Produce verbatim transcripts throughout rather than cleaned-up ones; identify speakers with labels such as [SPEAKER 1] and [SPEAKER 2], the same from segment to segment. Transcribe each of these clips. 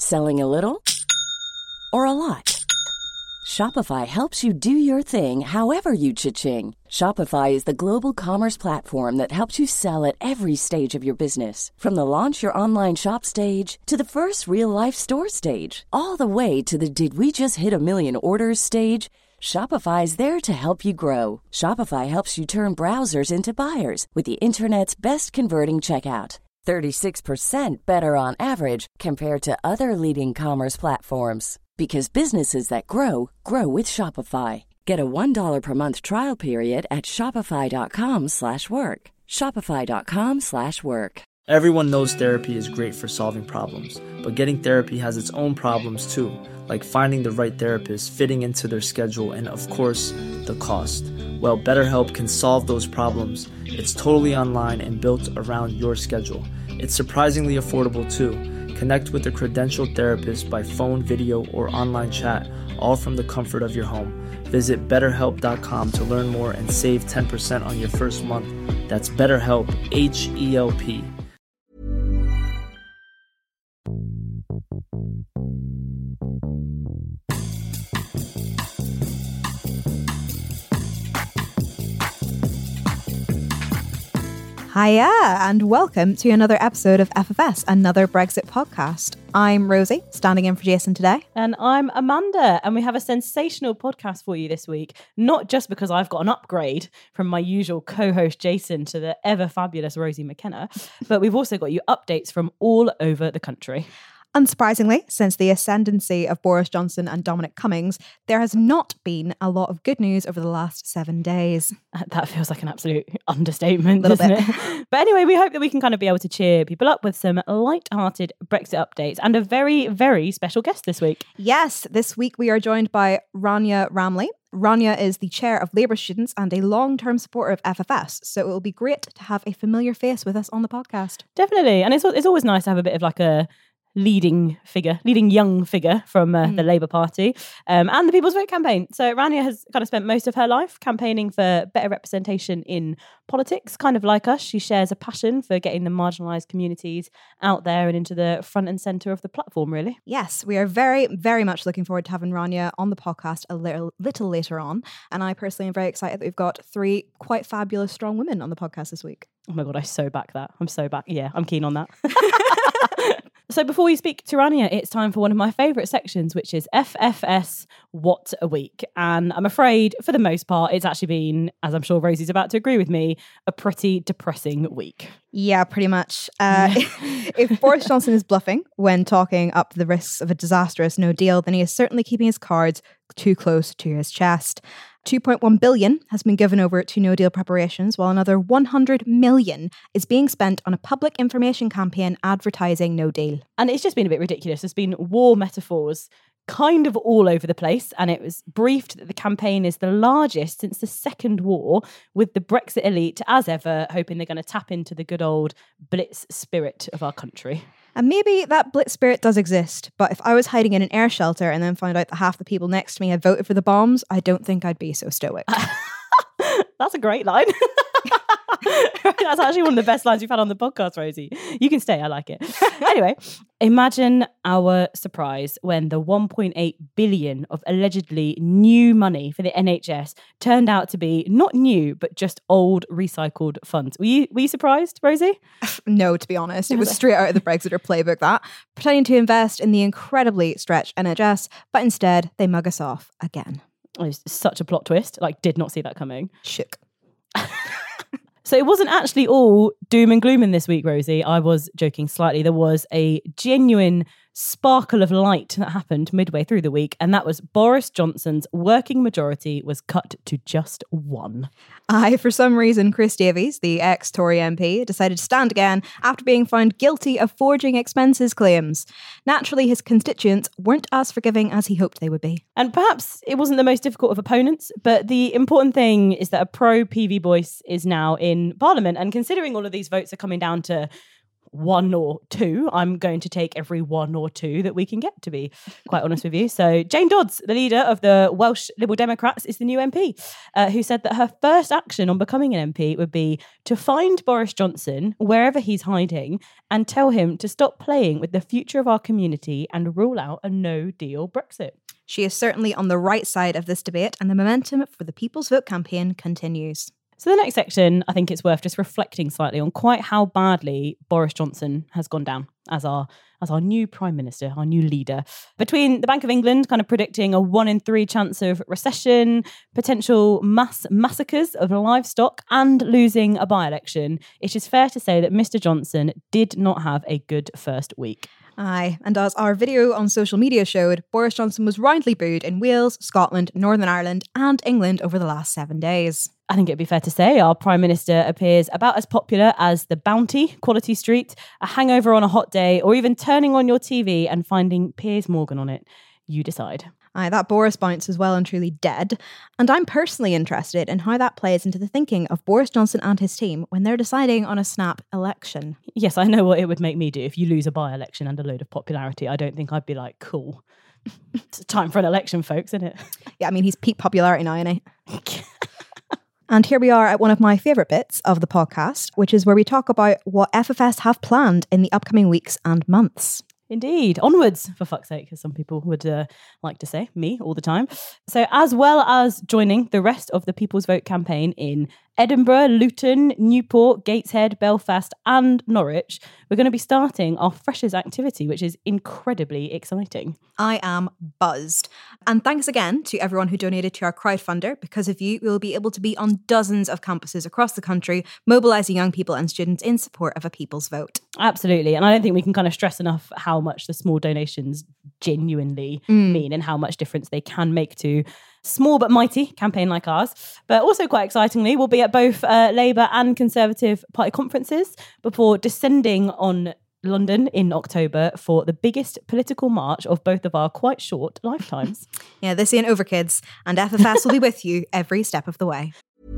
[SPEAKER 1] Selling a little or a lot? Shopify helps you do your thing however you cha-ching. Shopify is the global commerce platform that helps you sell at every stage of your business. From the launch your online shop stage to the first real-life store stage, all the way to the did we just hit a million orders stage. Shopify is there to help you grow. Shopify helps you turn browsers into buyers with the internet's best converting checkout. thirty-six percent better on average compared to other leading commerce platforms. Because businesses that grow, grow with Shopify. Get a one dollar per month trial period at shopify.com slash work. Shopify.com slash work.
[SPEAKER 2] Everyone knows therapy is great for solving problems, but getting therapy has its own problems too, like finding the right therapist, fitting into their schedule, and of course, the cost. Well, BetterHelp can solve those problems. It's totally online and built around your schedule. It's surprisingly affordable too. Connect with a credentialed therapist by phone, video, or online chat, all from the comfort of your home. Visit better help dot com to learn more and save ten percent on your first month. That's BetterHelp, H E L P.
[SPEAKER 3] Hiya, and welcome to another episode of F F S, another Brexit podcast. I'm Rosie, standing in for Jason today.
[SPEAKER 4] And I'm Amanda, and we have a sensational podcast for you this week, not just because I've got an upgrade from my usual co-host Jason to the ever-fabulous Rosie McKenna, but we've also got you updates from all over the country.
[SPEAKER 3] Unsurprisingly, since the ascendancy of Boris Johnson and Dominic Cummings, there has not been a lot of good news over the last seven days.
[SPEAKER 4] That feels like an absolute understatement,
[SPEAKER 3] Little
[SPEAKER 4] doesn't
[SPEAKER 3] bit.
[SPEAKER 4] it? But anyway, we hope that we can kind of be able to cheer people up with some light-hearted Brexit updates and a very, very special guest this week.
[SPEAKER 3] Yes, this week we are joined by Rania Ramley. Rania is the chair of Labour Students and a long-term supporter of F F S, so it will be great to have a familiar face with us on the podcast.
[SPEAKER 4] Definitely, and it's it's always nice to have a bit of like a leading figure, leading young figure from uh, mm. the Labour Party um, and the People's Vote campaign. So Rania has kind of spent most of her life campaigning for better representation in politics, kind of like us. She shares a passion for getting the marginalised communities out there and into the front and centre of the platform, really.
[SPEAKER 3] Yes, we are very, very much looking forward to having Rania on the podcast a little, little later on. And I personally am very excited that we've got three quite fabulous, strong women on the podcast this week.
[SPEAKER 4] Oh my God, I so back that. I'm so back. Yeah, I'm keen on that. So before we speak to Rania, it's time for one of my favourite sections, which is F F S What a Week. And I'm afraid, for the most part, it's actually been, as I'm sure Rosie's about to agree with me, a pretty depressing week.
[SPEAKER 3] Yeah, pretty much. Uh, if Boris Johnson is bluffing when talking up the risks of a disastrous no deal, then he is certainly keeping his cards too close to his chest. two point one billion has been given over to no deal preparations, while another one hundred million is being spent on a public information campaign advertising no deal.
[SPEAKER 4] And it's just been a bit ridiculous. There's been war metaphors kind of all over the place, and it was briefed that the campaign is the largest since the Second War, with the Brexit elite, as ever, hoping they're going to tap into the good old blitz spirit of our country.
[SPEAKER 3] And maybe that blitz spirit does exist, but if I was hiding in an air shelter and then found out that half the people next to me had voted for the bombs, I don't think I'd be so stoic.
[SPEAKER 4] That's a great line. That's actually one of the best lines we've had on the podcast, Rosie. You can stay, I like it. Anyway, imagine our surprise when the one point eight billion of allegedly new money for the N H S turned out to be not new, but just old recycled funds. Were you were you surprised, Rosie?
[SPEAKER 3] No, to be honest. It was straight out of the Brexiter playbook, that. Pretending to invest in the incredibly stretched N H S, but instead they mug us off again.
[SPEAKER 4] It was such a plot twist. Like, did not see that coming.
[SPEAKER 3] Shook.
[SPEAKER 4] So it wasn't actually all doom and gloom in this week, Rosie. I was joking slightly. There was a genuine sparkle of light that happened midway through the week, and that was Boris Johnson's working majority was cut to just one.
[SPEAKER 3] Aye, for some reason, Chris Davies, the ex-Tory M P, decided to stand again after being found guilty of forging expenses claims. Naturally, his constituents weren't as forgiving as he hoped they would be.
[SPEAKER 4] And perhaps it wasn't the most difficult of opponents, but the important thing is that a pro-P V voice is now in Parliament, and considering all of these votes are coming down to one or two. I'm going to take every one or two that we can get, to be quite honest with you. So Jane Dodds, the leader of the Welsh Liberal Democrats, is the new M P, uh, who said that her first action on becoming an M P would be to find Boris Johnson wherever he's hiding and tell him to stop playing with the future of our community and rule out a no-deal Brexit.
[SPEAKER 3] She is certainly on the right side of this debate, and the momentum for the People's Vote campaign continues.
[SPEAKER 4] So the next section, I think it's worth just reflecting slightly on quite how badly Boris Johnson has gone down as our as our new Prime Minister, our new leader. Between the Bank of England kind of predicting a one in three chance of recession, potential mass massacres of livestock, and losing a by-election, it is fair to say that Mister Johnson did not have a good first week.
[SPEAKER 3] Aye, and as our video on social media showed, Boris Johnson was roundly booed in Wales, Scotland, Northern Ireland and England over the last seven days.
[SPEAKER 4] I think it'd be fair to say our Prime Minister appears about as popular as the Bounty, Quality Street, a hangover on a hot day, or even turning on your T V and finding Piers Morgan on it. You decide.
[SPEAKER 3] Aye, that Boris bounce is well and truly dead. And I'm personally interested in how that plays into the thinking of Boris Johnson and his team when they're deciding on a snap election.
[SPEAKER 4] Yes, I know what it would make me do if you lose a by-election and a load of popularity. I don't think I'd be like, cool. It's time for an election, folks, isn't it?
[SPEAKER 3] Yeah, I mean, he's peak popularity now, isn't he? And here we are at one of my favourite bits of the podcast, which is where we talk about what F F S have planned in the upcoming weeks and months.
[SPEAKER 4] Indeed. Onwards, for fuck's sake, as some people would uh, like to say, me all the time. So as well as joining the rest of the People's Vote campaign in Edinburgh, Luton, Newport, Gateshead, Belfast and Norwich, we're going to be starting our Freshers activity, which is incredibly exciting.
[SPEAKER 3] I am buzzed. And thanks again to everyone who donated to our crowdfunder. Because of you, we will be able to be on dozens of campuses across the country, mobilising young people and students in support of a People's Vote.
[SPEAKER 4] Absolutely. And I don't think we can kind of stress enough how much the small donations genuinely mm. mean and how much difference they can make to small but mighty campaign like ours. But also quite excitingly, we'll be at both uh, Labour and Conservative Party conferences before descending on London in October for the biggest political march of both of our quite short lifetimes.
[SPEAKER 3] Yeah, this ain't over, kids. And F F S will be with you every step of the way.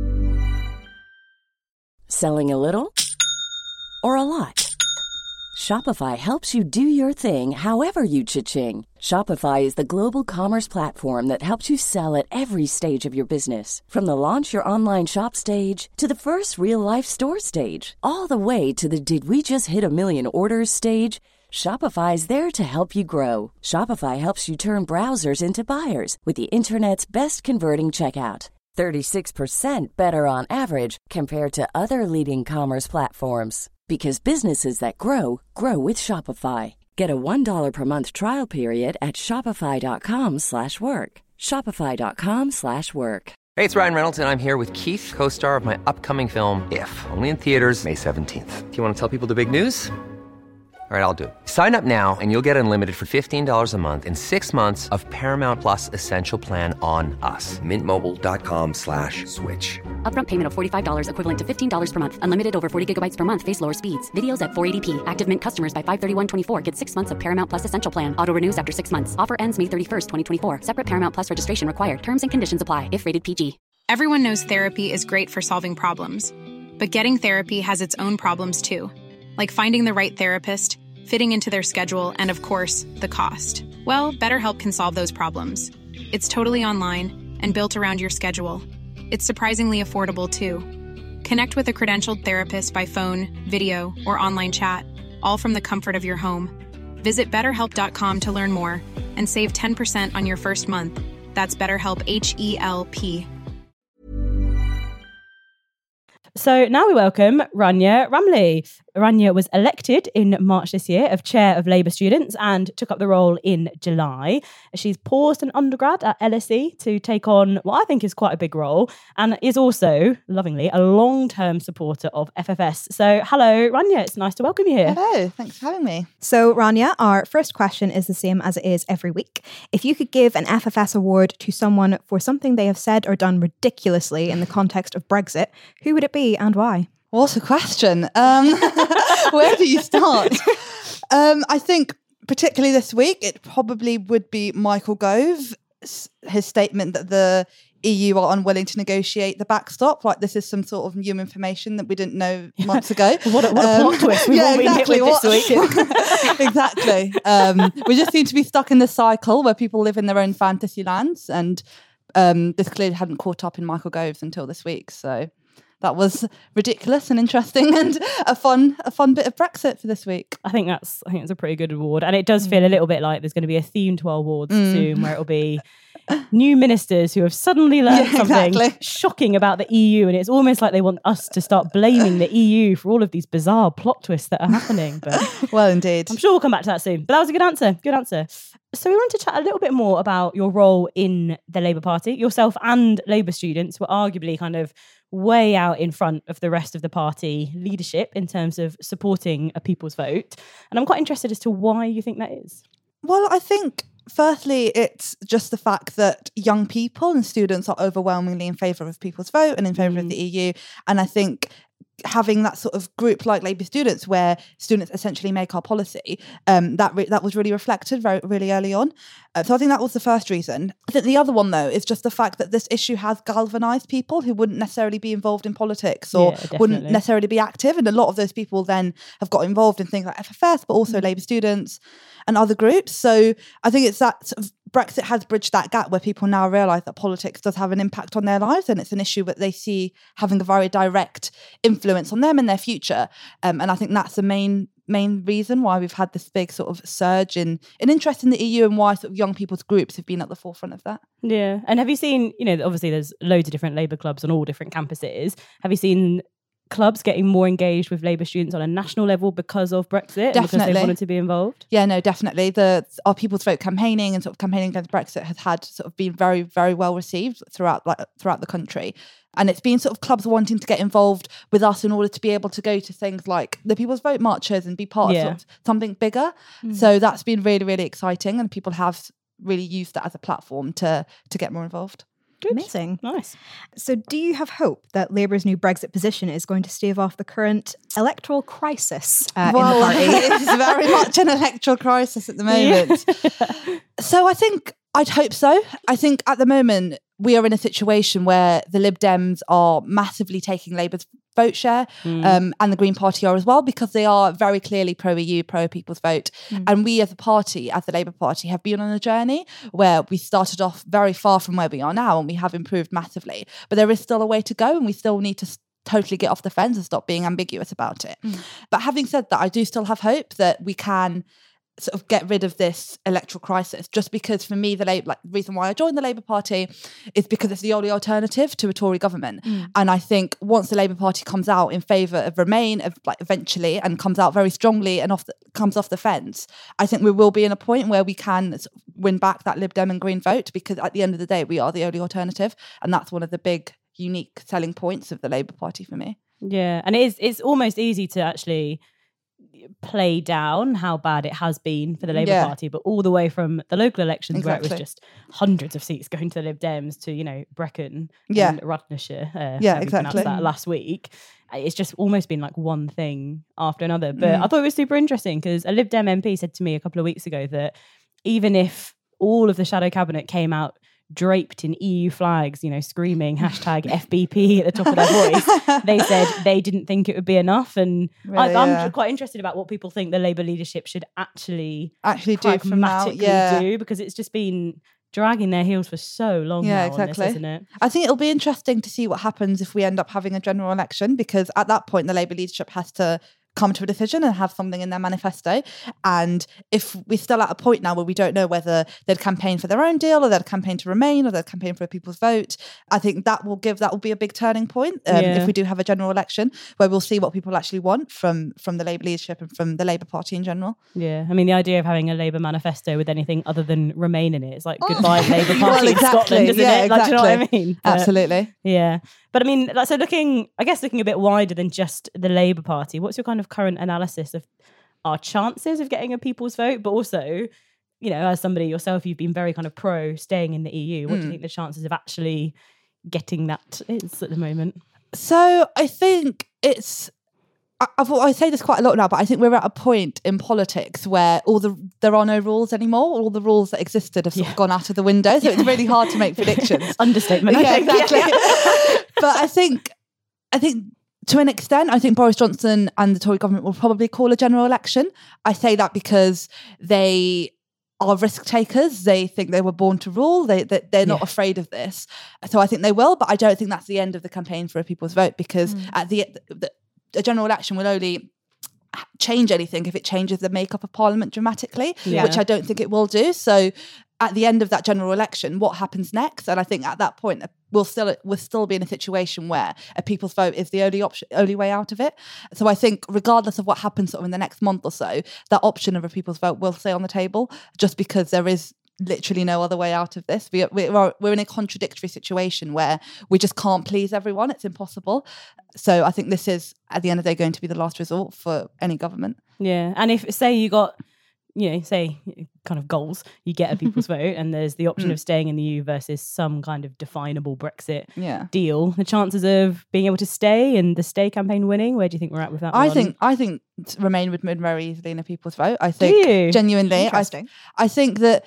[SPEAKER 1] Selling a little or a lot? Shopify helps you do your thing however you cha-ching. Shopify is the global commerce platform that helps you sell at every stage of your business. From the launch your online shop stage to the first real-life store stage, all the way to the did we just hit a million orders stage. Shopify is there to help you grow. Shopify helps you turn browsers into buyers with the internet's best converting checkout. thirty-six percent better on average compared to other leading commerce platforms. Because businesses that grow, grow with Shopify. Get a one dollar per month trial period at shopify.com slash work. Shopify.com slash work.
[SPEAKER 5] Hey, it's Ryan Reynolds, and I'm here with Keith, co-star of my upcoming film, If, only in theaters May seventeenth. Do you want to tell people the big news? All right, I'll do it. Sign up now and you'll get unlimited for fifteen dollars a month and six months of Paramount Plus Essential Plan on us. Mint Mobile dot com slash switch.
[SPEAKER 6] Upfront payment of forty-five dollars equivalent to fifteen dollars per month. Unlimited over forty gigabytes per month. Face lower speeds. Videos at four eighty p. Active Mint customers by five thirty-one twenty-four get six months of Paramount Plus Essential Plan. Auto renews after six months. Offer ends May thirty-first, twenty twenty-four. Separate Paramount Plus registration required. Terms and conditions apply if rated P G.
[SPEAKER 7] Everyone knows therapy is great for solving problems. But getting therapy has its own problems too. Like finding the right therapist, fitting into their schedule, and of course, the cost. Well, BetterHelp can solve those problems. It's totally online and built around your schedule. It's surprisingly affordable, too. Connect with a credentialed therapist by phone, video, or online chat, all from the comfort of your home. Visit better help dot com to learn more and save ten percent on your first month. That's BetterHelp, H E L P.
[SPEAKER 4] So now we welcome Rania Ramlee. Rania was elected in March this year as chair of Labour Students and took up the role in July. She's paused an undergrad at L S E to take on what I think is quite a big role and is also, lovingly, a long-term supporter of F F S. So hello, Rania. It's nice to welcome you here.
[SPEAKER 8] Hello. Thanks for having me.
[SPEAKER 3] So Rania, our first question is the same as it is every week. If you could give an F F S award to someone for something they have said or done ridiculously in the context of Brexit, who would it be and why?
[SPEAKER 8] What a question. Um, where do you start? Um, I think particularly this week, it probably would be Michael Gove, his statement that the E U are unwilling to negotiate the backstop. Like this is some sort of new information that we didn't know months ago.
[SPEAKER 4] what a, what a plot twist we've all been hit with
[SPEAKER 8] what,
[SPEAKER 4] this week.
[SPEAKER 8] exactly. Um, we just seem to be stuck in this cycle where people live in their own fantasy lands, and um, this clearly hadn't caught up in Michael Gove's until this week. So that was ridiculous and interesting and a fun a fun bit of Brexit for this week.
[SPEAKER 4] I think that's I think it's a pretty good award. And it does feel a little bit like there's going to be a theme to our awards mm. soon where it'll be new ministers who have suddenly learned
[SPEAKER 8] yeah,
[SPEAKER 4] something
[SPEAKER 8] exactly.
[SPEAKER 4] shocking about the E U, and it's almost like they want us to start blaming the E U for all of these bizarre plot twists that are happening. But
[SPEAKER 8] well, indeed.
[SPEAKER 4] I'm sure we'll come back to that soon. But that was a good answer. Good answer. So we want to chat a little bit more about your role in the Labour Party. Yourself and Labour students were arguably kind of way out in front of the rest of the party leadership in terms of supporting a people's vote. And I'm quite interested as to why you think that is.
[SPEAKER 8] Well, I think firstly, it's just the fact that young people and students are overwhelmingly in favour of people's vote and in favour mm. of the E U. And I think having that sort of group like Labour students where students essentially make our policy, um, that re- that was really reflected very, really early on. Uh, so I think that was the first reason. I think the other one, though, is just the fact that this issue has galvanised people who wouldn't necessarily be involved in politics or
[SPEAKER 4] yeah,
[SPEAKER 8] wouldn't necessarily be active. And a lot of those people then have got involved in things like F F S, but also mm. Labour students and other groups. So I think it's that sort of Brexit has bridged that gap where people now realise that politics does have an impact on their lives, and it's an issue that they see having a very direct influence on them and their future. Um, and I think that's the main main reason why we've had this big sort of surge in, in interest in the E U and why sort of young people's groups have been at the forefront of that.
[SPEAKER 4] Yeah. And have you seen, you know, obviously there's loads of different Labour clubs on all different campuses. Have you seen clubs getting more engaged with Labour students on a national level because of Brexit and because they wanted to be involved?
[SPEAKER 8] Yeah, no, definitely. The our People's Vote campaigning and sort of campaigning against Brexit has had sort of been very, very well received throughout like throughout the country. And it's been sort of clubs wanting to get involved with us in order to be able to go to things like the People's Vote marches and be part
[SPEAKER 4] yeah.
[SPEAKER 8] of, sort of something bigger.
[SPEAKER 4] Mm.
[SPEAKER 8] So that's been really, really exciting, and people have really used that as a platform to to get more involved.
[SPEAKER 3] Good. Amazing.
[SPEAKER 4] Nice.
[SPEAKER 3] So do you have hope that Labour's new Brexit position is going to stave off the current electoral crisis uh,
[SPEAKER 8] well,
[SPEAKER 3] in the party?
[SPEAKER 8] It's very much an electoral crisis at the moment. Yeah. So I think I'd hope so. I think at the moment we are in a situation where the Lib Dems are massively taking Labour's vote share mm. um, and the Green Party are as well, because they are very clearly pro-E U, pro-People's Vote. Mm. And we as a party, as the Labour Party, have been on a journey where we started off very far from where we are now, and we have improved massively. But there is still a way to go, and we still need to totally get off the fence and stop being ambiguous about it. Mm. But having said that, I do still have hope that we can sort of get rid of this electoral crisis, just because for me the Labour, like the reason why I joined the Labour Party is because it's the only alternative to a Tory government. Mm. And I think once the Labour Party comes out in favour of Remain, of like eventually, and comes out very strongly and off the, comes off the fence, I think we will be in a point where we can sort of win back that Lib Dem and Green vote, because at the end of the day we are the only alternative, and that's one of the big unique selling points of the Labour Party for me.
[SPEAKER 4] Yeah, and it is it's almost easy to actually play down how bad it has been for the Labour
[SPEAKER 8] yeah.
[SPEAKER 4] Party, but all the way from the local elections
[SPEAKER 8] exactly.
[SPEAKER 4] where it was just hundreds of seats going to the Lib Dems to, you know, Brecon
[SPEAKER 8] yeah.
[SPEAKER 4] and Radnorshire, uh,
[SPEAKER 8] yeah, exactly.
[SPEAKER 4] that last week. It's just almost been like one thing after another. But
[SPEAKER 8] mm.
[SPEAKER 4] I thought it was super interesting because a Lib Dem M P said to me a couple of weeks ago that even if all of the shadow cabinet came out draped in E U flags, you know, screaming hashtag F B P at the top of their voice, they said they didn't think it would be enough. And
[SPEAKER 8] really,
[SPEAKER 4] I, I'm
[SPEAKER 8] yeah.
[SPEAKER 4] quite interested about what people think the Labour leadership should actually
[SPEAKER 8] actually do from now,
[SPEAKER 4] pragmatically
[SPEAKER 8] yeah.
[SPEAKER 4] do, because it's just been dragging their heels for so long
[SPEAKER 8] yeah,
[SPEAKER 4] now
[SPEAKER 8] exactly.
[SPEAKER 4] on this, isn't it?
[SPEAKER 8] I think it'll be interesting to see what happens if we end up having a general election, because at that point the Labour leadership has to come to a decision and have something in their manifesto. And if we're still at a point now where we don't know whether they'd campaign for their own deal or they'd campaign to Remain or they'd campaign for a People's Vote, I think that will give that will be a big turning point um,
[SPEAKER 4] yeah.
[SPEAKER 8] if we do have a general election, where we'll see what people actually want from from the Labour leadership and from the Labour Party in general.
[SPEAKER 4] Yeah, I mean, the idea of having a Labour manifesto with anything other than Remain in it is like goodbye Labour Party
[SPEAKER 8] well, exactly.
[SPEAKER 4] in Scotland, isn't
[SPEAKER 8] yeah,
[SPEAKER 4] it?
[SPEAKER 8] Exactly.
[SPEAKER 4] Like, do you know what I mean? But,
[SPEAKER 8] absolutely.
[SPEAKER 4] Yeah. But I mean, like, so looking, I guess looking a bit wider than just the Labour Party, what's your kind of current analysis of our chances of getting a People's Vote? But also, you know, as somebody yourself, you've been very kind of pro staying in the E U. What mm. do you think the chances of actually getting that is at the moment?
[SPEAKER 8] So I think it's, I, I've, I say this quite a lot now, but I think we're at a point in politics where all the there are no rules anymore. All the rules that existed have sort
[SPEAKER 4] Yeah.
[SPEAKER 8] of gone out of the window, so it's really hard to make predictions.
[SPEAKER 4] Understatement.
[SPEAKER 8] Yeah,
[SPEAKER 4] I think.
[SPEAKER 8] exactly. But I think, I think to an extent, I think Boris Johnson and the Tory government will probably call a general election. I say that because they are risk takers. They think they were born to rule. They, they they're not
[SPEAKER 4] Yeah.
[SPEAKER 8] afraid of this. So I think they will, but I don't think that's the end of the campaign for a people's vote, because
[SPEAKER 3] Mm.
[SPEAKER 8] at the, the a general election will only change anything if it changes the makeup of Parliament dramatically,
[SPEAKER 4] Yeah.
[SPEAKER 8] which I don't think it will do. So at the end of that general election, what happens next? And I think at that point, we'll still we'll still be in a situation where a people's vote is the only option, only way out of it. So I think, regardless of what happens sort of in the next month or so, that option of a people's vote will stay on the table, just because there is literally no other way out of this. We, we are, we're in a contradictory situation where we just can't please everyone. It's impossible. So I think this is, at the end of the day, going to be the last resort for any government.
[SPEAKER 4] Yeah. And if, say, you got, you know, say kind of goals, you get a people's vote and there's the option
[SPEAKER 8] Mm.
[SPEAKER 4] of staying in the E U versus some kind of definable Brexit
[SPEAKER 8] Yeah.
[SPEAKER 4] deal, the chances of being able to stay and the stay campaign winning, where do you think we're at with that
[SPEAKER 8] I
[SPEAKER 4] one?
[SPEAKER 8] think I think Remain would win very easily in a people's vote. I
[SPEAKER 4] Do
[SPEAKER 8] think
[SPEAKER 4] you?
[SPEAKER 8] genuinely, I,
[SPEAKER 3] Interesting.
[SPEAKER 8] I think that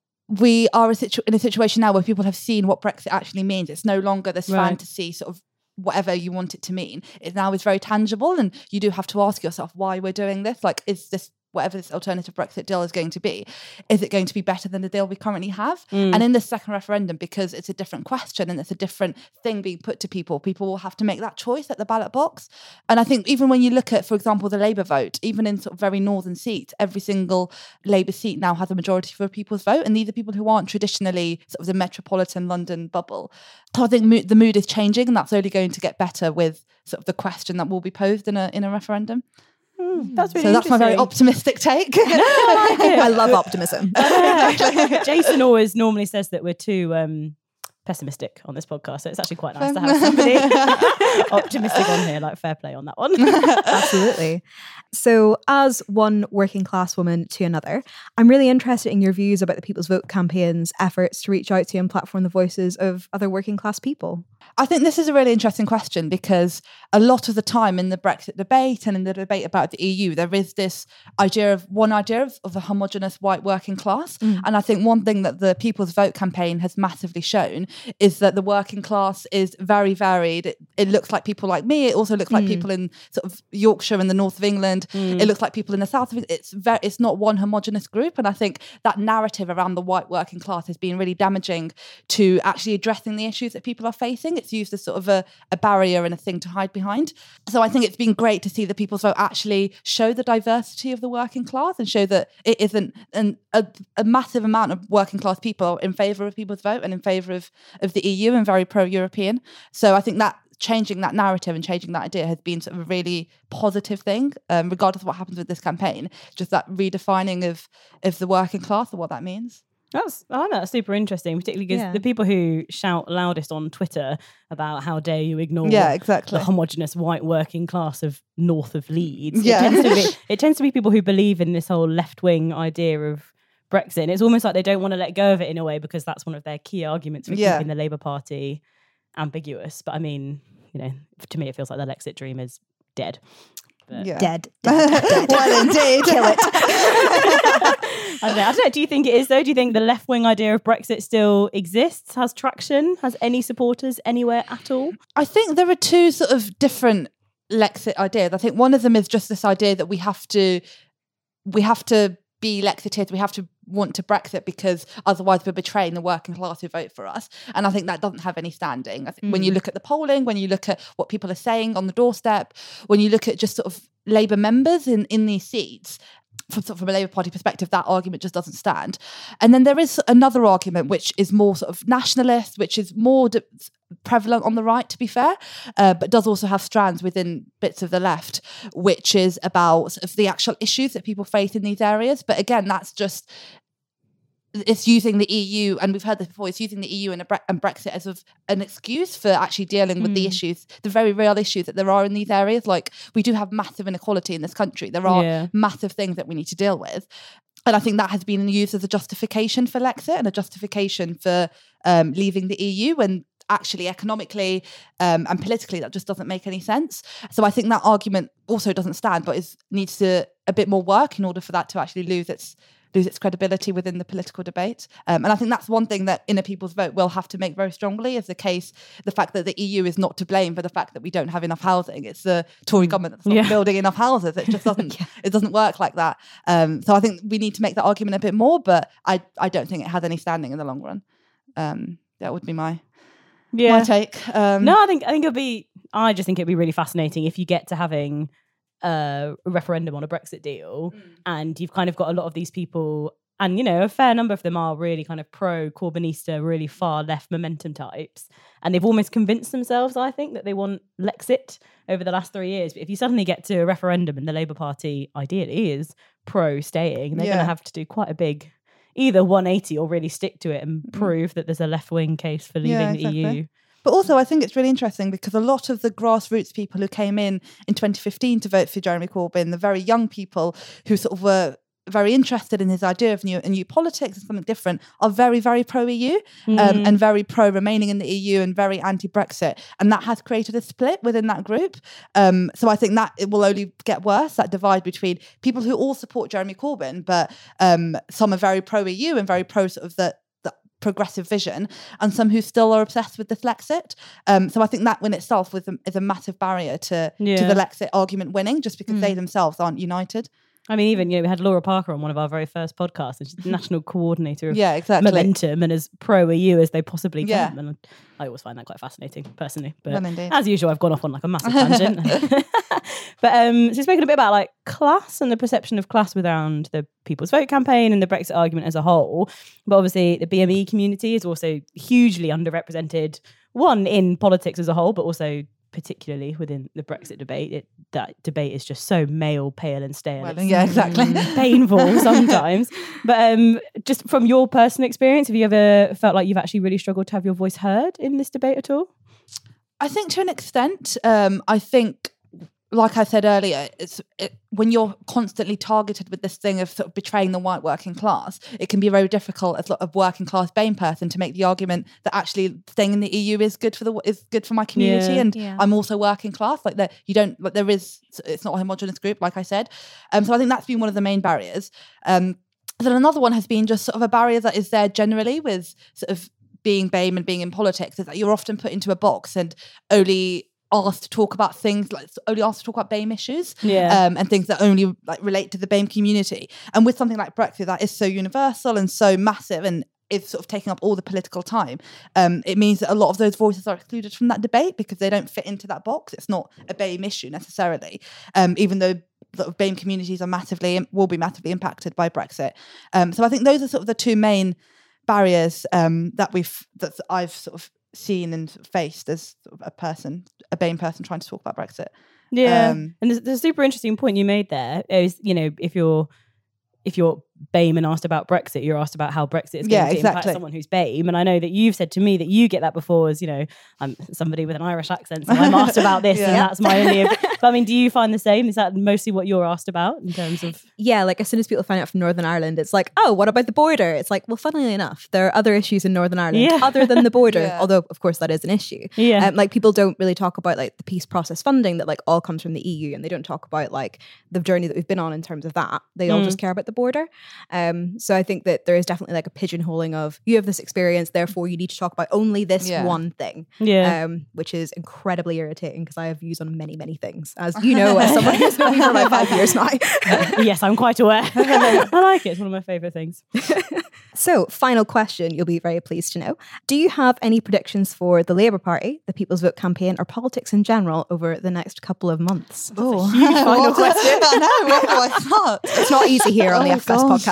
[SPEAKER 8] we are a situ- in a situation now where people have seen what Brexit actually means. It's no longer this
[SPEAKER 4] Right.
[SPEAKER 8] fantasy sort of whatever you want it to mean. It now is very tangible, and you do have to ask yourself why we're doing this. Like, is this, whatever this alternative Brexit deal is going to be, is it going to be better than the deal we currently have?
[SPEAKER 4] Mm.
[SPEAKER 8] And in this second referendum, because it's a different question and it's a different thing being put to people, people will have to make that choice at the ballot box. And I think even when you look at, for example, the Labour vote, even in sort of very northern seats, every single Labour seat now has a majority for a people's vote. And these are people who aren't traditionally sort of the metropolitan London bubble. So I think mo- the mood is changing, and that's only going to get better with sort of the question that will be posed in a in a referendum.
[SPEAKER 4] Mm, that's really
[SPEAKER 8] So that's my very
[SPEAKER 4] interesting.
[SPEAKER 8] optimistic take.
[SPEAKER 3] I love optimism.
[SPEAKER 4] Jason always normally says that we're too um, pessimistic on this podcast, so it's actually quite nice to have somebody optimistic on here. Like, fair play on that one.
[SPEAKER 3] Absolutely. So, as one working class woman to another, I'm really interested in your views about the People's Vote campaign's efforts to reach out to and platform the voices of other working class people.
[SPEAKER 8] I think this is a really interesting question, because a lot of the time in the Brexit debate and in the debate about the E U, there is this idea of one idea of, of a homogenous white working class.
[SPEAKER 3] Mm.
[SPEAKER 8] And I think one thing that the People's Vote campaign has massively shown is that the working class is very varied. It, it looks like people like me. It also looks like
[SPEAKER 3] Mm.
[SPEAKER 8] people in sort of Yorkshire and the north of England.
[SPEAKER 4] Mm.
[SPEAKER 8] It looks like people in the south of England. It's very, it's not one homogenous group. And I think that narrative around the white working class has been really damaging to actually addressing the issues that people are facing. It's used as sort of a, a barrier and a thing to hide behind. So I think it's been great to see the People's Vote actually show the diversity of the working class and show that it isn't an, a, a massive amount of working class people in favour of People's Vote and in favour of, of the E U and very pro-European. So I think that changing that narrative and changing that idea has been sort of a really positive thing, um, regardless of what happens with this campaign. Just that redefining of, of the working class and what that means.
[SPEAKER 4] That's, I find that super interesting, particularly because
[SPEAKER 3] Yeah.
[SPEAKER 4] the people who shout loudest on Twitter about how dare you ignore
[SPEAKER 8] Yeah, exactly.
[SPEAKER 4] the homogenous white working class of north of Leeds.
[SPEAKER 8] Yeah.
[SPEAKER 4] It tends to be, it tends to be people who believe in this whole left-wing idea of Brexit. And it's almost like they don't want to let go of it in a way, because that's one of their key arguments for
[SPEAKER 8] Yeah.
[SPEAKER 4] keeping the Labour Party ambiguous. But I mean, you know, to me, it feels like the Lexit dream is dead. But
[SPEAKER 8] Yeah.
[SPEAKER 3] Dead. dead, dead.
[SPEAKER 8] Well, indeed.
[SPEAKER 3] Kill it.
[SPEAKER 4] I don't know. I don't know. Do you think it is though? Do you think the left-wing idea of Brexit still exists, has traction, has any supporters anywhere at all?
[SPEAKER 8] I think there are two sort of different Lexit ideas. I think one of them is just this idea that we have to, we have to be Lexiteers, we have to want to Brexit because otherwise we're betraying the working class who vote for us. And I think that doesn't have any standing. I think when you look at the polling, when you look at what people are saying on the doorstep, when you look at just sort of Labour members in, in these seats, from, from a Labour Party perspective, that argument just doesn't stand. And then there is another argument which is more sort of nationalist, which is more de- prevalent on the right, to be fair, uh, but does also have strands within bits of the left, which is about sort of the actual issues that people face in these areas. But again, that's just, it's using the E U, and we've heard this before, it's using the E U and, a Bre- and Brexit as of an excuse for actually dealing with
[SPEAKER 4] Mm.
[SPEAKER 8] the issues, the very real issues that there are in these areas. Like, we do have massive inequality in this country. There are
[SPEAKER 4] Yeah.
[SPEAKER 8] massive things that we need to deal with. And I think that has been used as a justification for Lexit and a justification for um, leaving the E U. And actually economically um, and politically that just doesn't make any sense. So I think that argument also doesn't stand, but is needs to a bit more work in order for that to actually lose its lose its credibility within the political debate. Um, and I think that's one thing that Inner People's Vote will have to make very strongly is the case, the fact that the E U is not to blame for the fact that we don't have enough housing. It's the Tory government that's not
[SPEAKER 4] Yeah.
[SPEAKER 8] building enough houses. It just doesn't,
[SPEAKER 3] Yeah.
[SPEAKER 8] it doesn't work like that. Um, so I think we need to make that argument a bit more, but I, I don't think it has any standing in the long run. Um, that would be my,
[SPEAKER 4] Yeah.
[SPEAKER 8] my take. Um,
[SPEAKER 4] No, I think I think it'll be. I just think it'd be really fascinating if you get to having a referendum on a Brexit deal,
[SPEAKER 8] Mm.
[SPEAKER 4] and you've kind of got a lot of these people, and you know, a fair number of them are really kind of pro Corbynista, really far left momentum types, and they've almost convinced themselves, I think, that they want Lexit over the last three years. But if you suddenly get to a referendum and the Labour Party ideally is pro staying, they're
[SPEAKER 8] Yeah.
[SPEAKER 4] going to have to do quite a big either one eighty or really stick to it and prove that there's a left wing case for leaving
[SPEAKER 8] Yeah,
[SPEAKER 4] the E U.
[SPEAKER 8] exactly. But also, I think it's really interesting because a lot of the grassroots people who came in in twenty fifteen to vote for Jeremy Corbyn, the very young people who sort of were very interested in his idea of new, new politics and something different, are very, very pro-E U um,
[SPEAKER 4] Mm.
[SPEAKER 8] and very pro-remaining in the E U and very anti-Brexit. And that has created a split within that group. Um, so I think that it will only get worse, that divide between people who all support Jeremy Corbyn, but um, some are very pro-E U and very pro sort of the progressive vision, and some who still are obsessed with this Lexit. Um, so I think that in itself was a, is a massive barrier to,
[SPEAKER 4] Yeah.
[SPEAKER 8] to the Lexit argument winning, just because they themselves aren't united.
[SPEAKER 4] I mean, even, you know, we had Laura Parker on one of our very first podcasts, and she's the national coordinator of
[SPEAKER 8] Yeah, exactly.
[SPEAKER 4] Momentum and as pro-E U as they possibly
[SPEAKER 8] Yeah.
[SPEAKER 4] can. And I always find that quite fascinating, personally. But
[SPEAKER 8] Well, indeed.
[SPEAKER 4] as usual, I've gone off on like a massive tangent. But um, so we've spoken a bit about like class and the perception of class around the People's Vote campaign and the Brexit argument as a whole. But obviously the B M E community is also hugely underrepresented, one, in politics as a whole, but also particularly within the Brexit debate. It, that debate is just so male, pale and stale.
[SPEAKER 8] Well,
[SPEAKER 4] It's
[SPEAKER 8] yeah, exactly.
[SPEAKER 4] painful sometimes. But um, just from your personal experience, have you ever felt like you've actually really struggled to have your voice heard in this debate at all?
[SPEAKER 8] I think to an extent, um, I think, like I said earlier, it's it, when you're constantly targeted with this thing of sort of betraying the white working class, it can be very difficult as a working class BAME person to make the argument that actually staying in the E U is good for the is good for my community,
[SPEAKER 4] Yeah.
[SPEAKER 8] and
[SPEAKER 3] Yeah.
[SPEAKER 8] I'm also working class. Like that, you don't like there is it's not a homogenous group, like I said. Um, so I think that's been one of the main barriers. Um, then another one has been just sort of a barrier that is there generally with sort of being BAME and being in politics, is that you're often put into a box and only asked to talk about things like only asked to talk about BAME issues
[SPEAKER 4] Yeah.
[SPEAKER 8] um, and things that only like relate to the BAME community. And with something like Brexit that is so universal and so massive and is sort of taking up all the political time, um, it means that a lot of those voices are excluded from that debate because they don't fit into that box. It's not a BAME issue necessarily, um, even though sort of BAME communities are massively will be massively impacted by Brexit. Um, so I think those are sort of the two main barriers um, that we've that I've sort of seen and faced as sort of a person, a BAME person trying to talk about Brexit.
[SPEAKER 4] Yeah.
[SPEAKER 8] Um,
[SPEAKER 4] and there's, there's a super interesting point you made there is, you know, if you're if you're BAME and asked about Brexit, you're asked about how Brexit is going
[SPEAKER 8] Yeah,
[SPEAKER 4] to impact
[SPEAKER 8] exactly.
[SPEAKER 4] someone who's BAME. And I know that you've said to me that you get that before as, you know, I'm somebody with an Irish accent, so I'm asked about this and
[SPEAKER 8] Yeah.
[SPEAKER 4] that's my only... But I mean, do you find the same? Is that mostly what you're asked about in terms of...
[SPEAKER 3] Yeah, like as soon as people find out from Northern Ireland, it's like, oh, what about the border? It's like, well, funnily enough, there are other issues in Northern Ireland
[SPEAKER 4] Yeah.
[SPEAKER 3] other than the border,
[SPEAKER 8] Yeah.
[SPEAKER 3] although of course that is an issue.
[SPEAKER 4] Yeah.
[SPEAKER 3] Um, like people don't really talk about like the peace process funding that like all comes from the E U, and they don't talk about like the journey that we've been on in terms of that. They all
[SPEAKER 4] Mm.
[SPEAKER 3] just care about the border. Um, so I think that there is definitely like a pigeonholing of you have this experience, therefore you need to talk about only this
[SPEAKER 8] Yeah.
[SPEAKER 3] one thing.
[SPEAKER 4] Yeah.
[SPEAKER 3] Um, which is incredibly irritating because I have views on many, many things, as you know, as someone who's known me for like five years now.
[SPEAKER 4] Yes, I'm quite aware. I like it. It's one of my favourite things.
[SPEAKER 3] So, final question, you'll be very pleased to know. Do you have any predictions for the Labour Party, the People's Vote campaign, or politics in general over the next couple of months?
[SPEAKER 8] Oh,
[SPEAKER 4] huge final
[SPEAKER 8] What-
[SPEAKER 4] question.
[SPEAKER 8] I know. Where do I start?
[SPEAKER 3] It's not easy here on the
[SPEAKER 8] Oh,
[SPEAKER 3] F F S
[SPEAKER 8] gosh.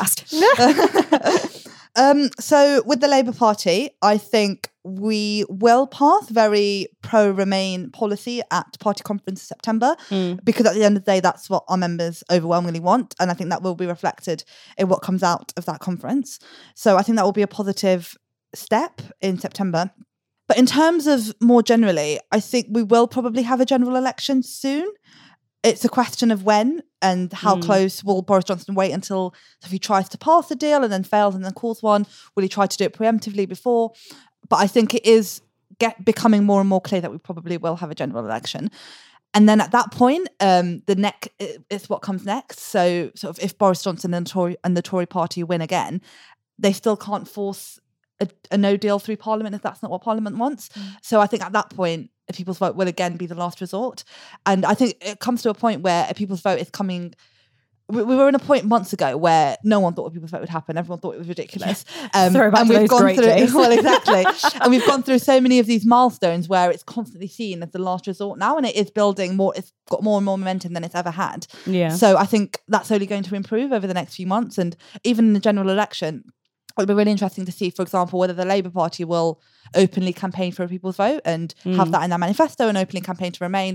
[SPEAKER 3] podcast.
[SPEAKER 8] Um, so with the Labour Party, I think we will pass very pro-Remain policy at party conference in September,
[SPEAKER 4] Mm.
[SPEAKER 8] because at the end of the day, that's what our members overwhelmingly want. And I think that will be reflected in what comes out of that conference. So I think that will be a positive step in September. But in terms of more generally, I think we will probably have a general election soon. It's a question of when and how
[SPEAKER 4] Mm.
[SPEAKER 8] close will Boris Johnson wait until if he tries to pass a deal and then fails and then calls one. Will he try to do it preemptively before? But I think it is get becoming more and more clear that we probably will have a general election. And then at that point, um, the neck it's what comes next. So, sort of, if Boris Johnson and the Tory and the Tory Party win again, they still can't force a, a no deal through Parliament if that's not what Parliament wants. Mm. So, I think at that point, a people's vote will again be the last resort. And I think it comes to a point where a people's vote is coming. We, we were in a point months ago where no one thought a people's vote would happen. Everyone thought it was ridiculous. Um,
[SPEAKER 4] Throwback
[SPEAKER 8] and
[SPEAKER 4] to
[SPEAKER 8] we've
[SPEAKER 4] those
[SPEAKER 8] gone
[SPEAKER 4] great
[SPEAKER 8] through
[SPEAKER 4] days.
[SPEAKER 8] well, exactly. And we've gone through so many of these milestones where it's constantly seen as the last resort now, and it is building more. It's got more and more momentum than it's ever had.
[SPEAKER 4] Yeah.
[SPEAKER 8] So I think that's only going to improve over the next few months, and even in the general election, it'll be really interesting to see, for example, whether the Labour Party will openly campaign for a people's vote and mm. have that in their manifesto and openly campaign to Remain.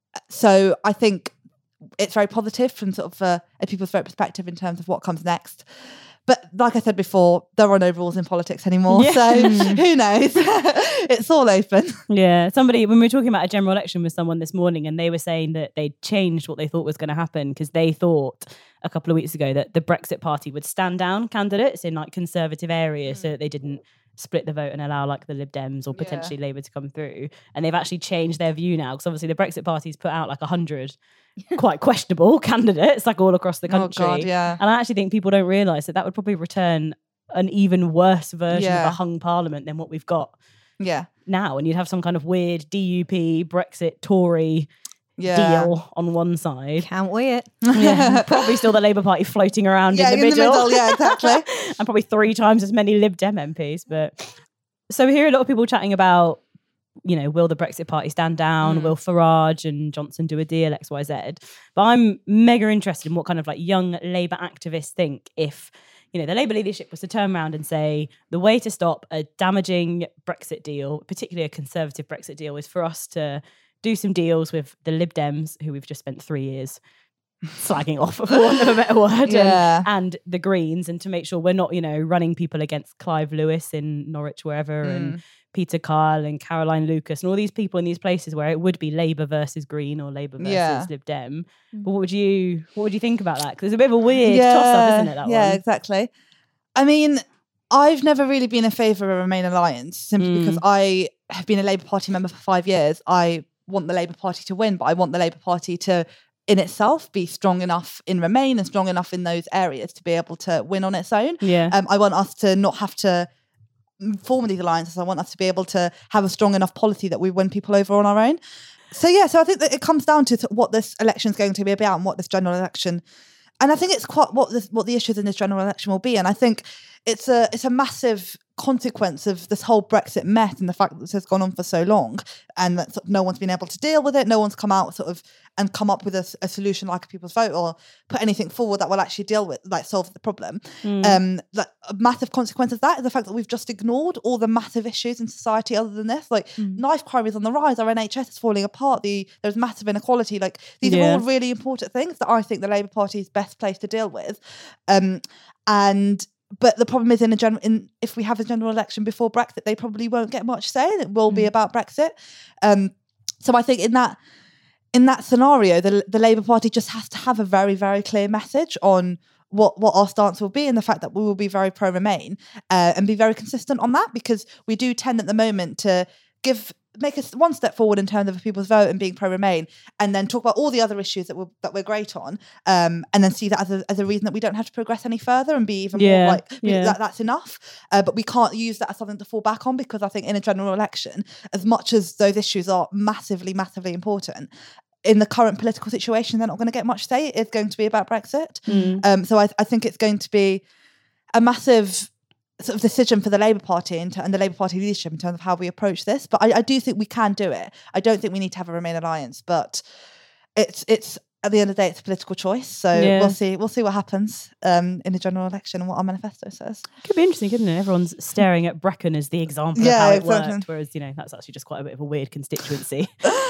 [SPEAKER 8] So I think it's very positive from sort of a, a people's vote perspective in terms of what comes next. But like I said before, there are no rules in politics anymore. Yeah. So who knows? It's all open.
[SPEAKER 4] Yeah. Somebody, when we were talking about a general election with someone this morning, and they were saying that they changed what they thought was going to happen because they thought a couple of weeks ago that the Brexit Party would stand down candidates in like conservative areas mm. so that they didn't split the vote and allow like the Lib Dems or potentially yeah. Labour to come through. And they've actually changed their view now because obviously the Brexit Party's put out like a hundred quite questionable candidates like all across the country.
[SPEAKER 8] Oh God, yeah.
[SPEAKER 4] And I actually think people don't realise that that would probably return an even worse version
[SPEAKER 8] yeah.
[SPEAKER 4] of a hung parliament than what we've got
[SPEAKER 8] yeah.
[SPEAKER 4] now. And you'd have some kind of weird D U P, Brexit, Tory
[SPEAKER 8] yeah.
[SPEAKER 4] deal on one side.
[SPEAKER 3] Can't wait.
[SPEAKER 4] Yeah, probably still the Labour Party floating around
[SPEAKER 8] yeah,
[SPEAKER 4] in the
[SPEAKER 8] in
[SPEAKER 4] middle.
[SPEAKER 8] The middle. Yeah, exactly.
[SPEAKER 4] And probably three times as many Lib Dem M Ps. But so we hear a lot of people chatting about, you know, will the Brexit Party stand down? Mm. Will Farage and Johnson do a deal, X, Y, Z? But I'm mega interested in what kind of like young Labour activists think if, you know, the Labour leadership was to turn around and say the way to stop a damaging Brexit deal, particularly a conservative Brexit deal, is for us to do some deals with the Lib Dems, who we've just spent three years slagging off, for want of a better word,
[SPEAKER 8] yeah.
[SPEAKER 4] and, and the Greens, and to make sure we're not, you know, running people against Clive Lewis in Norwich, wherever, mm. and Peter Kyle and Caroline Lucas and all these people in these places where it would be Labour versus Green or Labour versus
[SPEAKER 8] yeah.
[SPEAKER 4] Lib Dem. But what would you what would you think about that? Because it's a bit of a weird
[SPEAKER 8] yeah.
[SPEAKER 4] toss-up, isn't it, that
[SPEAKER 8] yeah,
[SPEAKER 4] one?
[SPEAKER 8] exactly. I mean, I've never really been in favour of a Remain alliance simply mm. because I have been a Labour Party member for five years. I want the Labour Party to win, but I want the Labour Party to in itself be strong enough in Remain and strong enough in those areas to be able to win on its own.
[SPEAKER 4] Yeah.
[SPEAKER 8] Um, I want us to not have to form these alliances. I want us to be able to have a strong enough policy that we win people over on our own. So yeah, so I think that it comes down to what this election is going to be about and what this general election, and I think it's quite what this, what the issues in this general election will be. And I think it's a it's a massive consequence of this whole Brexit mess and the fact that this has gone on for so long and that sort of no one's been able to deal with it. No one's come out sort of and come up with a, a solution like a people's vote or put anything forward that will actually deal with, like solve the problem. Mm. Um, like a massive consequence of that is the fact that we've just ignored all the massive issues in society other than this. Like mm. knife crime is on the rise, our N H S is falling apart, the there's massive inequality. Like these yeah. are all really important things that I think the Labour Party is best placed to deal with. Um, and But the problem is, in a general, in if we have a general election before Brexit, they probably won't get much say. It will mm. be about Brexit. Um, so I think in that in that scenario, the the Labour Party just has to have a very very clear message on what what our stance will be, and the fact that we will be very pro Remain uh, and be very consistent on that, because we do tend at the moment to give. make us one step forward in terms of a people's vote and being pro-Remain, and then talk about all the other issues that we're that we're great on, um, and then see that as a as a reason that we don't have to progress any further and be even
[SPEAKER 4] yeah,
[SPEAKER 8] more like
[SPEAKER 4] yeah.
[SPEAKER 8] that that's enough. Uh, but we can't use that as something to fall back on, because I think in a general election, as much as those issues are massively, massively important, in the current political situation, they're not going to get much say. It's going to be about Brexit.
[SPEAKER 4] Mm.
[SPEAKER 8] Um, so I, I think it's going to be a massive sort of decision for the Labour Party and, and the Labour Party leadership in terms of how we approach this. But I, I do think we can do it. I don't think we need to have a Remain alliance, but it's it's at the end of the day, it's a political choice. So
[SPEAKER 4] yeah.
[SPEAKER 8] we'll see we'll see what happens um, in the general election and what our manifesto says.
[SPEAKER 4] It could be interesting, couldn't it? Everyone's staring at Brecon as the example
[SPEAKER 8] yeah,
[SPEAKER 4] of how it
[SPEAKER 8] exactly.
[SPEAKER 4] worked, whereas, you know, that's actually just quite a bit of a weird constituency.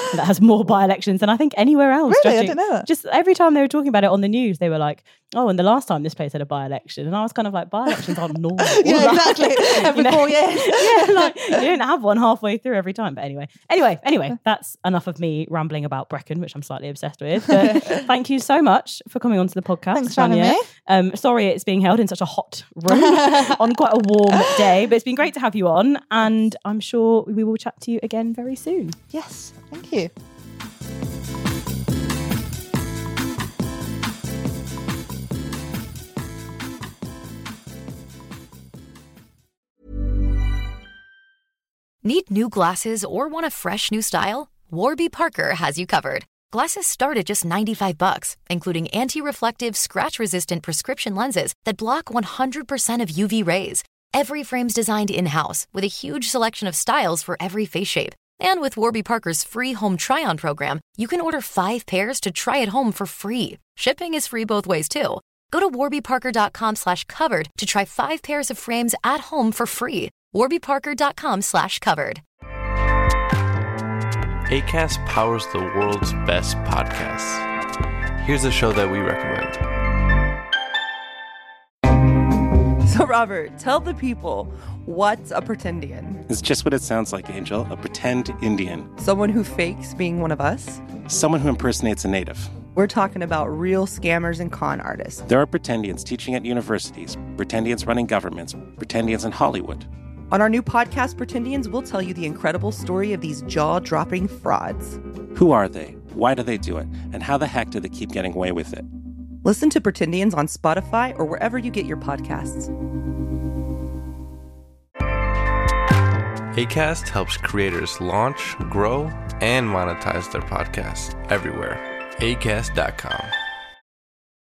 [SPEAKER 4] that has more by-elections than I think anywhere else.
[SPEAKER 8] Really? I
[SPEAKER 4] judging.
[SPEAKER 8] didn't know that.
[SPEAKER 4] Just every time they were talking about it on the news, they were like, oh, and the last time this place had a by-election. And I was kind of like, by-elections aren't normal.
[SPEAKER 8] Yeah, exactly. Every
[SPEAKER 4] You know?
[SPEAKER 8] four years.
[SPEAKER 4] Yeah, like you don't have one halfway through every time. But anyway, anyway, anyway, that's enough of me rambling about Brecon, which I'm slightly obsessed with. But thank you so much for coming onto the podcast.
[SPEAKER 8] Thanks for having
[SPEAKER 4] Tanya.
[SPEAKER 8] me.
[SPEAKER 4] Um, sorry it's being held in such a hot room on quite a warm day, but it's been great to have you on, and I'm sure we will chat to you again very soon.
[SPEAKER 8] Yes, thank you.
[SPEAKER 9] Need new glasses or want a fresh new style? Warby Parker has you covered. Glasses start at just ninety-five bucks, including anti-reflective, scratch-resistant prescription lenses that block one hundred percent of U V rays. Every frame's designed in-house with a huge selection of styles for every face shape. And with Warby Parker's free home try-on program, you can order five pairs to try at home for free. Shipping is free both ways, too. Go to warbyparker.com slash covered to try five pairs of frames at home for free. warbyparker.com slash covered.
[SPEAKER 10] Acast powers the world's best podcasts. Here's a show that we recommend.
[SPEAKER 11] So, Robert, tell the people, what's a pretendian?
[SPEAKER 12] It's just what it sounds like, Angel. A pretend Indian.
[SPEAKER 11] Someone who fakes being one of us?
[SPEAKER 12] Someone who impersonates a native.
[SPEAKER 11] We're talking about real scammers and con artists.
[SPEAKER 12] There are pretendians teaching at universities, pretendians running governments, pretendians in Hollywood.
[SPEAKER 11] On our new podcast, Pretendians, we'll tell you the incredible story of these jaw-dropping frauds.
[SPEAKER 12] Who are they? Why do they do it? And how the heck do they keep getting away with it?
[SPEAKER 11] Listen to Pretendians on Spotify or wherever you get your podcasts.
[SPEAKER 10] Acast helps creators launch, grow, and monetize their podcasts everywhere. Acast dot com.